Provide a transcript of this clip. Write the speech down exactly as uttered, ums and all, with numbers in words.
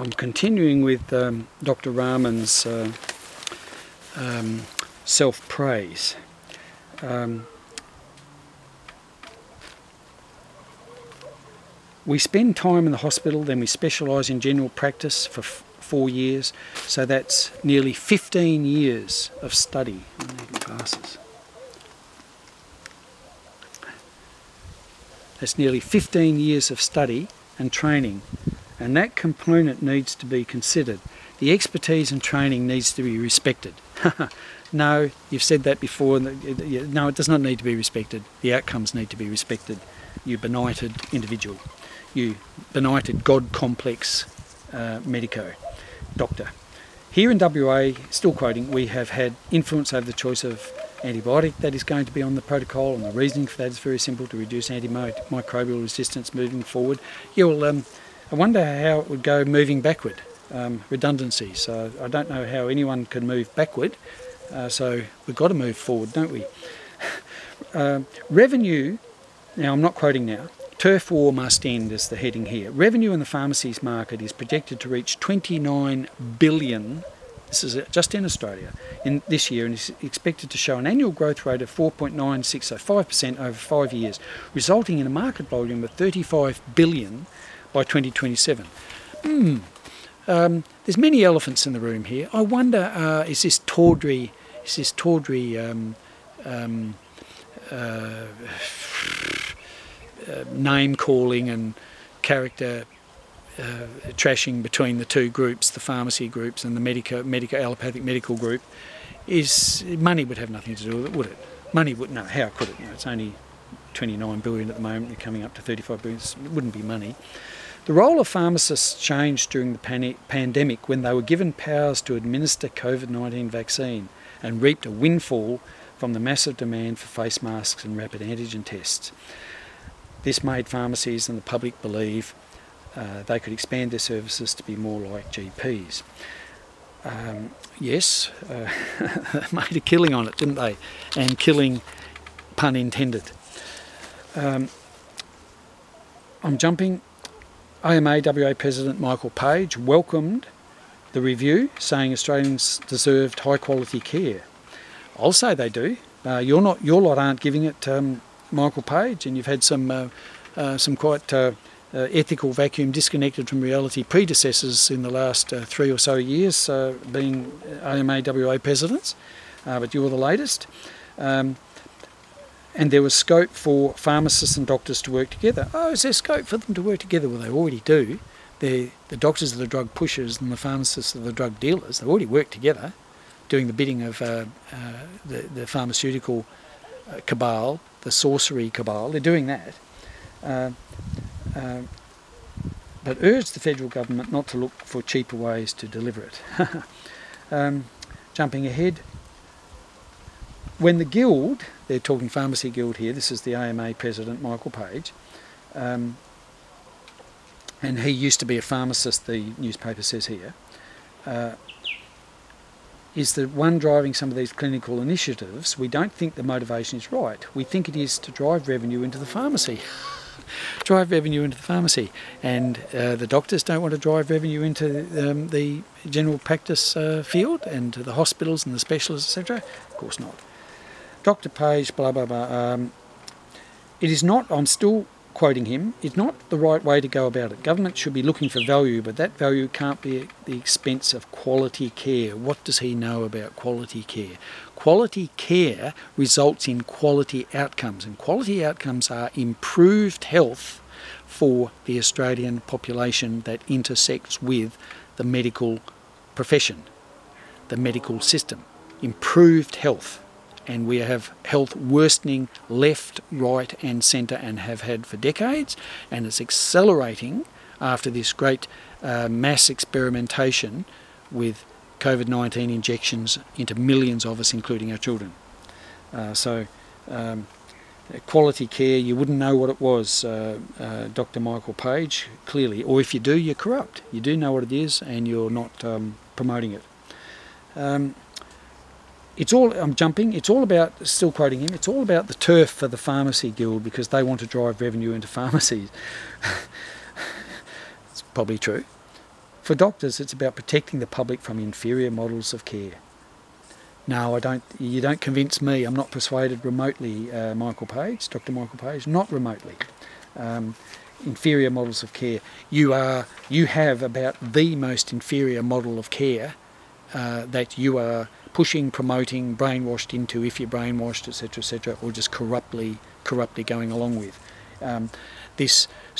I'm continuing with um, Doctor Rahman's uh, um, self-praise. Um, we spend time in the hospital, then we specialise in general practice for f four years, so that's nearly fifteen years of study. I need my glasses. That's nearly fifteen years of study and training, and that component needs to be considered. The expertise and training needs to be respected. No, you've said that before. No, it does not need to be respected. The outcomes need to be respected. You benighted individual. You benighted God complex uh, medico, doctor. Here in W A, still quoting, we have had influence over the choice of antibiotic that is going to be on the protocol, and the reasoning for that is very simple: to reduce antimicrobial resistance moving forward. Yeah, well, um, I wonder how it would go moving backward. Um, redundancy. So I don't know how anyone can move backward. Uh, so we've got to move forward, don't we? uh, revenue. Now I'm not quoting now. Turf war must end is the heading here. Revenue in the pharmacies market is projected to reach twenty-nine billion. This is just in Australia in this year, and is expected to show an annual growth rate of four point nine six, so five percent over five years, resulting in a market volume of thirty-five billion by twenty twenty-seven. Hmm. Um, there's many elephants in the room here. I wonder, uh, is this tawdry, is this tawdry um, um, uh, uh, name calling and character uh, trashing between the two groups, the pharmacy groups and the medico, medico, allopathic medical group, is money would have nothing to do with it, would it? Money would, no, how could it? You know, it's only twenty-nine billion at the moment, you're coming up to thirty-five billion, it wouldn't be money. The role of pharmacists changed during the pan pandemic when they were given powers to administer COVID nineteen vaccine and reaped a windfall from the massive demand for face masks and rapid antigen tests. This made pharmacies and the public believe uh, they could expand their services to be more like G Ps. Um, yes, uh, made a killing on it, didn't they? And killing, pun intended. Um, I'm jumping. A M A W A President Michael Page welcomed the review, saying Australians deserved high quality care. I'll say they do. Uh, you're not, your lot aren't giving it, um, Michael Page, and you've had some uh, uh, some quite uh, uh, ethical vacuum disconnected from reality predecessors in the last uh, three or so years, uh, being A M A W A presidents, uh, but you're the latest. Um, And there was scope for pharmacists and doctors to work together. Oh, is there scope for them to work together? Well, they already do. They're, the doctors are the drug pushers and the pharmacists are the drug dealers. They already work together, doing the bidding of uh, uh, the, the pharmaceutical uh, cabal, the sorcery cabal. They're doing that. Uh, uh, but urged the federal government not to look for cheaper ways to deliver it. um, jumping ahead. When the Guild, they're talking Pharmacy Guild here, this is the A M A president, Michael Page, um, and he used to be a pharmacist, the newspaper says here, uh, is the one driving some of these clinical initiatives. We don't think the motivation is right. We think it is to drive revenue into the pharmacy. drive revenue into the pharmacy. And uh, the doctors don't want to drive revenue into um, the general practice uh, field and to the hospitals and the specialists, et cetera. Of course not. Doctor Page, blah, blah, blah. Um, it is not, I'm still quoting him, it's not the right way to go about it. Government should be looking for value, but that value can't be at the expense of quality care. What does he know about quality care? Quality care results in quality outcomes, and quality outcomes are improved health for the Australian population that intersects with the medical profession, the medical system. Improved health. And we have health worsening left, right and centre, and have had for decades, and it's accelerating after this great uh, mass experimentation with COVID nineteen injections into millions of us, including our children. Uh, so um, quality care, you wouldn't know what it was, uh, uh, Doctor Michael Page, clearly, or if you do, you're corrupt. You do know what it is and you're not um, promoting it. Um, It's all, I'm jumping, it's all about, still quoting him, it's all about the turf for the Pharmacy Guild because they want to drive revenue into pharmacies. It's probably true. For doctors, it's about protecting the public from inferior models of care. No, I don't. You don't convince me. I'm not persuaded remotely, uh, Michael Page, Doctor Michael Page, not remotely. Um, inferior models of care. You are. You have about the most inferior model of care uh, that you are pushing, promoting, brainwashed into, if you're brainwashed, et cetera, et cetera, or just corruptly, corruptly going along with. Um, this